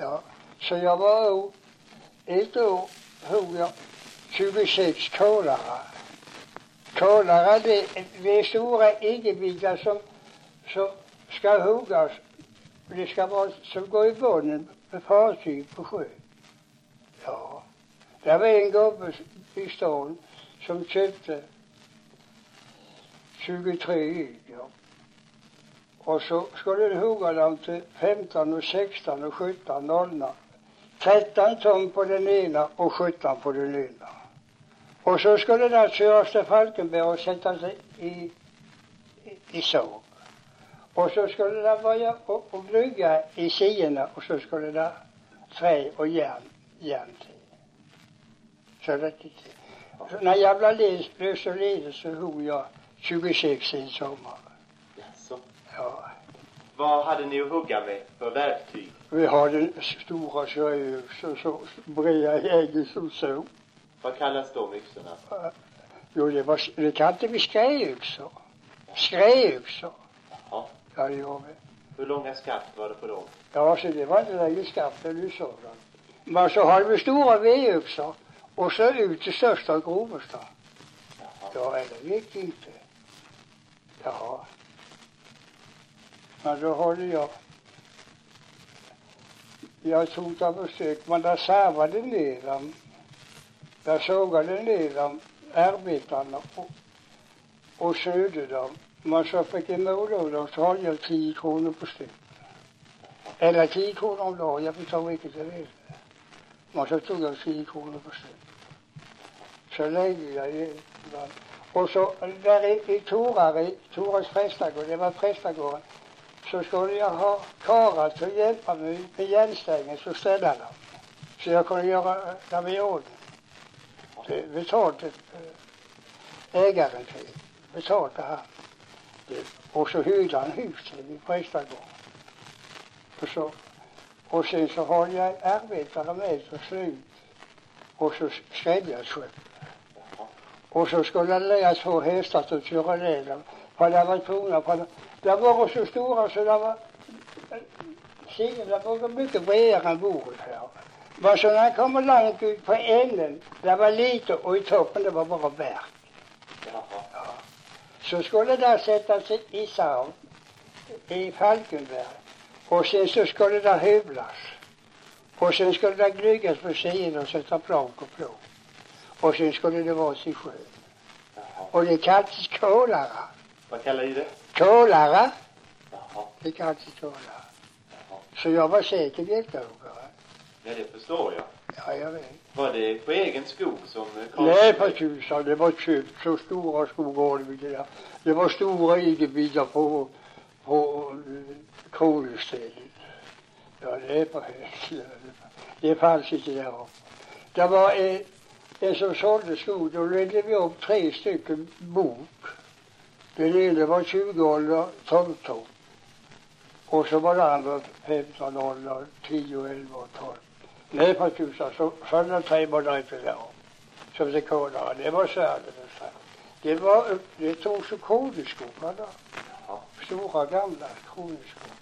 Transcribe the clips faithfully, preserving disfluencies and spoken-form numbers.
Ja, så jag var ett år hugg jag tjugosex kolare. Kolare, det, det är stora äggebitar som, som ska huggas. Det ska vara som går i botten med fartyg på sjö. Ja, det var en gubbe i stan som köpte tjugotre ägg. Ja. Och så skulle det hugga dem till femton och sexton och sjutton nollor. tretton ton på den ena och sjutton på den ena. Och så skulle det köras till Falkenberg och sättas i, i, i såg. Och så skulle det börja och, och bygga i sidorna och så skulle det trä och järn, järn till. Så det så när jag blev, led, blev så ledig så hugg jag tjugosex i sommar. Jaså? Ja. Vad hade ni att hugga med för verktyg? Vi hade stora sjöyxor så breda ägg som så. Vad kallas de yxorna? Uh, jo, det var, det kallade vi skräyxor. Skräyxor. Jaha. Ja, det gör vi. Hur långa skaft var det på dem? Ja, så det var inte längre skaft eller sådant. Men så hade vi stora V-yxor och så ut till största och grovaste. Ja, eller gick inte. Ja. Men då hade jag jag tog det på försök, men där sarvade ner dem. Där sågade ner dem, arbetarna och, och södde dem. Men så fick jag mål av dem så hade jag tio kronor på styck. Eller tio kronor om dagen, jag vet inte vilket jag vet. Men så tog jag tio kronor på styck. Så länge jag i och så där i, i Torare, Toras prästagård, det var prästagården, så skulle jag ha karlar till att hjälpa mig med järnstängen så ställde dem. Så jag kunde göra det med ordning. Det betalade ägaren till. Betalade han. Det, och så hyrde han huset i prästagården. Och så och sen så har jag arbetare med för slut. Och så skrev jag själv. Och så skulle jag lära två hästar att köra ner dem. För det var tvungna på dem. Det var så stora så det var sidan, det var mycket bredare än bordet här. Men så när jag kom långt ut på änden, det var lite och i toppen det var bara berg. Ja. Så skulle det sättas i sav i Falkenberg. Och sen så skulle det hyvlas. Och sen skulle det glyggas på sidan och sätta plank och plåg. Och sen skulle det vara i sjö. Och det kallas kolare. Vad kallar ni det? Kolare. Jaha. Det kallas kolare. Jaha. Så jag var säker bjälkhuggare. Ja, det förstår jag. Ja, jag vet. Var det på egen skog som Karl? Nej, på tusan. Det var köpt så stora skogar. Det, det var stora äggebitar på, på Kronestället. Ja, det är på höst. Det fanns inte där. Det var en, en som sålde skog. Då ledde vi upp tre stycken bok. Den ena var tjugo år, tolv ton. Och så var det andra femton år, tio, elva och tolv. Nej, på tusan. Så sådana tre var det inte där. Som det kollar. Det var särskilt. Det var, det tog så kroneskoglar då. Stora gamla kroneskoglar.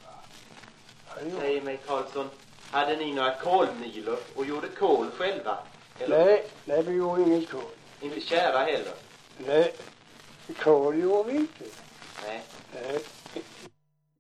Säg mig Karlsson, hade ni några kolmilor och gjorde kol själva? Eller? Nej, nej, vi gjorde inget kol. Inte kära heller? Nej, kol gjorde vi inte. Nej. Nej,